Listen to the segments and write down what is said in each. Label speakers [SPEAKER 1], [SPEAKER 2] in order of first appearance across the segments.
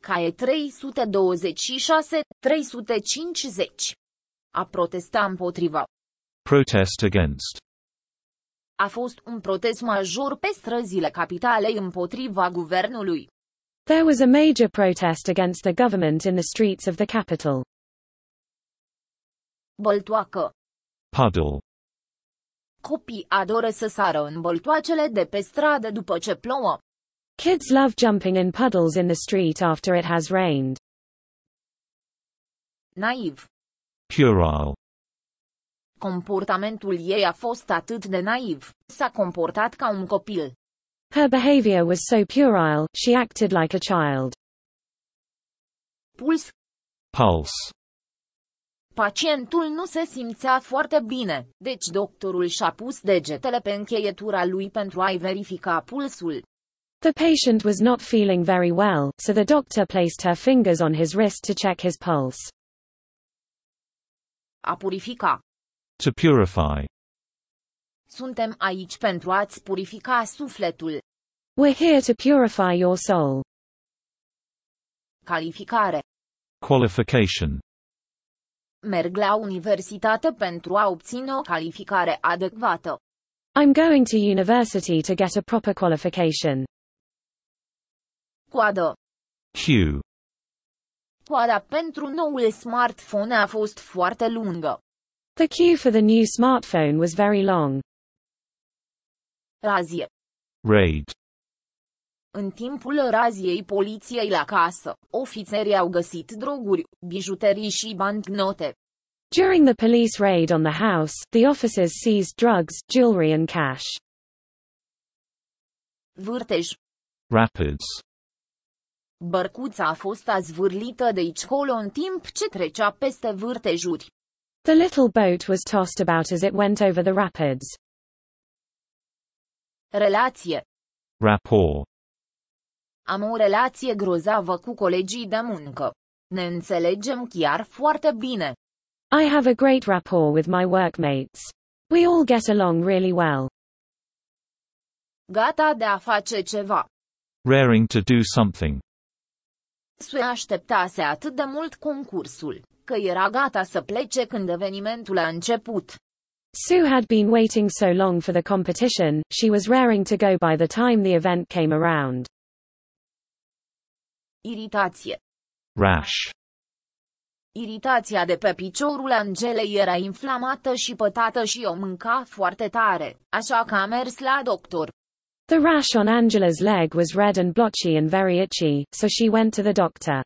[SPEAKER 1] CAE 326-350. A protesta împotriva.
[SPEAKER 2] Protest against.
[SPEAKER 1] A fost un protest major pe străzile capitalei împotriva guvernului.
[SPEAKER 3] There was a major protest against the government in the streets of the capital.
[SPEAKER 1] Băltoacă.
[SPEAKER 2] Puddle.
[SPEAKER 1] Copii adoră să sară în băltoacele de pe stradă după ce plouă.
[SPEAKER 3] Kids love jumping in puddles in the street after it has rained.
[SPEAKER 1] Naiv.
[SPEAKER 2] Puerile.
[SPEAKER 1] Comportamentul ei a fost atât de naiv, s-a comportat ca un copil.
[SPEAKER 3] Her behavior was so puerile, she acted like a child.
[SPEAKER 1] Puls.
[SPEAKER 2] Pulse.
[SPEAKER 1] Pacientul nu se simțea foarte bine, deci doctorul și-a pus degetele pe încheietura lui pentru a-i verifica pulsul.
[SPEAKER 3] The patient was not feeling very well, so the doctor placed her fingers on his wrist to check his pulse.
[SPEAKER 1] A purifica.
[SPEAKER 2] To purify.
[SPEAKER 1] Suntem aici pentru a-ți purifica sufletul.
[SPEAKER 3] We're here to purify your soul.
[SPEAKER 1] Calificare.
[SPEAKER 2] Qualification.
[SPEAKER 1] Merg la universitate pentru a obține o calificare adecvată.
[SPEAKER 3] I'm going to university to get a proper qualification.
[SPEAKER 1] Coadă.
[SPEAKER 2] Queue.
[SPEAKER 1] Coada pentru noul smartphone a fost foarte lungă.
[SPEAKER 3] The queue for the new smartphone was very long.
[SPEAKER 1] Razie.
[SPEAKER 2] Raid.
[SPEAKER 1] În timpul raziei poliției la casă, ofițerii au găsit droguri, bijuterii și bancnote.
[SPEAKER 3] During the police raid on the house, the officers seized drugs, jewelry and cash.
[SPEAKER 1] Vârtej.
[SPEAKER 2] Rapids.
[SPEAKER 1] Bărcuța a fost azvârlită de aici colo în timp ce trecea peste vârtejuri.
[SPEAKER 3] The little boat was tossed about as it went over the rapids.
[SPEAKER 1] Relație.
[SPEAKER 2] Rapport.
[SPEAKER 1] Am o relație grozavă cu colegii de muncă. Ne înțelegem chiar foarte bine.
[SPEAKER 3] I have a great rapport with my workmates. We all get along really well.
[SPEAKER 1] Gata de a face ceva.
[SPEAKER 2] Raring to do something.
[SPEAKER 1] Sue așteptase atât de mult concursul, că era gata să plece când evenimentul a început.
[SPEAKER 3] Sue had been waiting so long for the competition, she was raring to go by the time the event came around.
[SPEAKER 1] Iritație.
[SPEAKER 2] Rash.
[SPEAKER 1] Iritația de pe piciorul Angelei era inflamată și pătată și o mânca foarte tare, așa că a mers la doctor.
[SPEAKER 3] The rash on Angela's leg was red and blotchy and very itchy, so she went to the doctor.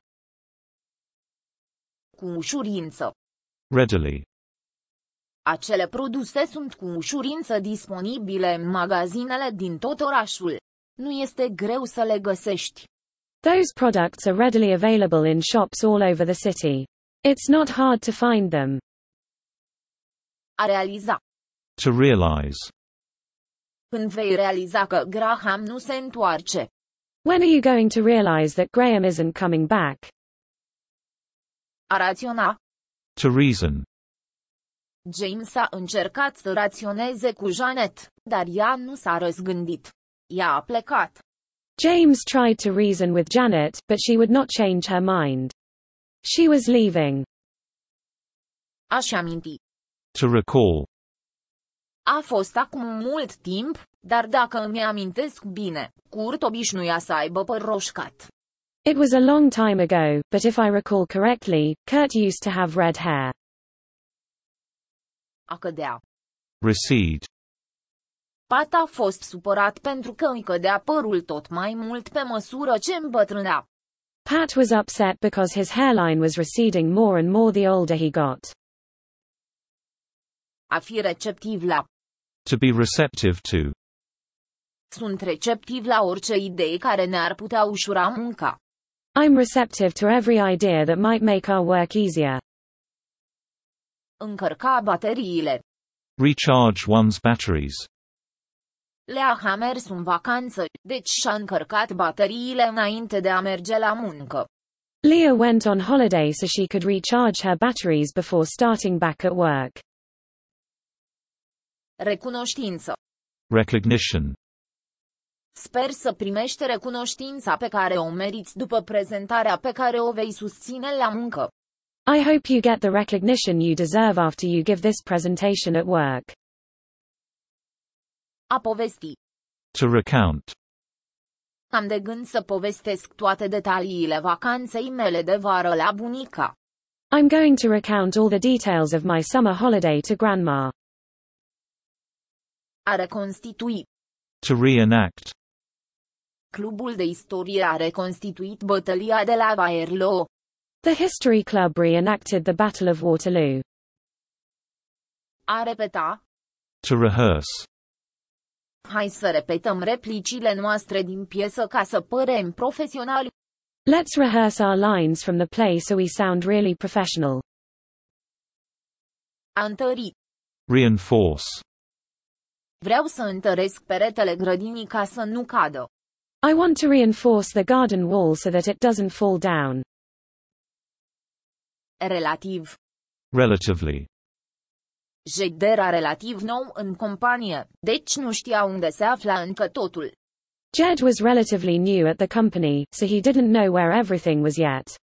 [SPEAKER 1] Cu ușurință.
[SPEAKER 2] Readily.
[SPEAKER 1] Acele produse sunt cu ușurință disponibile în magazinele din tot orașul. Nu este greu să le găsești.
[SPEAKER 3] Those products are readily available in shops all over the city. It's not hard to find them.
[SPEAKER 1] A realiza.
[SPEAKER 2] To realize.
[SPEAKER 1] Când vei realiza că Graham nu se întoarce.
[SPEAKER 3] When are you going to realize that Graham isn't coming back?
[SPEAKER 1] A raționa.
[SPEAKER 2] To reason.
[SPEAKER 1] James a încercat să raționeze cu Janet, dar ea nu s-a răzgândit. Ea a plecat.
[SPEAKER 3] James tried to reason with Janet, but she would not change her mind. She was leaving.
[SPEAKER 1] A-și aminti.
[SPEAKER 2] To recall.
[SPEAKER 1] A fost acum mult timp, dar dacă îmi amintesc bine, Kurt obișnuia să aibă păr roșcat.
[SPEAKER 3] It was a long time ago, but if I recall correctly, Kurt used to have red hair.
[SPEAKER 1] A cădea.
[SPEAKER 2] Recede.
[SPEAKER 1] Pat a fost supărat pentru că îi cădea părul tot mai mult pe măsură ce îmbătrânea.
[SPEAKER 3] Pat was upset because his hairline was receding more and more the older he got.
[SPEAKER 1] A fi receptiv la.
[SPEAKER 2] To be receptive to.
[SPEAKER 1] Sunt receptiv la orice idee care ne-ar putea ușura munca.
[SPEAKER 3] I'm receptive to every idea that might make our work easier.
[SPEAKER 1] Încărca bateriile.
[SPEAKER 2] Recharge one's batteries.
[SPEAKER 1] Lea a mers în vacanță, deci și-a încărcat bateriile înainte de a merge la muncă.
[SPEAKER 3] Leah went on holiday so she could recharge her batteries before starting back at work.
[SPEAKER 1] Recunoștință.
[SPEAKER 2] Recognition.
[SPEAKER 1] Sper să primești recunoștința pe care o meriți după prezentarea pe care o vei susține la muncă.
[SPEAKER 3] I hope you get the recognition you deserve after you give this presentation at work.
[SPEAKER 1] A povesti.
[SPEAKER 2] To recount.
[SPEAKER 1] Am de gând să povestesc toate detaliile vacanței mele de vară la bunica.
[SPEAKER 3] I'm going to recount all the details of my summer holiday to Grandma.
[SPEAKER 1] A reconstitui.
[SPEAKER 2] To reenact.
[SPEAKER 1] Clubul de istorie a reconstituit bătălia de la Waterloo.
[SPEAKER 3] The History Club reenacted the Battle of Waterloo.
[SPEAKER 1] A repeta.
[SPEAKER 2] To rehearse.
[SPEAKER 1] Hai să repetăm replicile noastre din piesă ca să părem profesionali.
[SPEAKER 3] Let's rehearse our lines from the play so we sound really professional.
[SPEAKER 1] A întări.
[SPEAKER 2] Reinforce.
[SPEAKER 1] Vreau să întăresc peretele grădinii ca să nu cadă.
[SPEAKER 3] I want to reinforce the garden wall so that it doesn't fall down.
[SPEAKER 1] Relativ.
[SPEAKER 2] Relatively.
[SPEAKER 1] Jed era relativ nou în companie, deci nu știa unde se afla încă totul.
[SPEAKER 3] Jed was relatively new at the company, so he didn't know where everything was yet.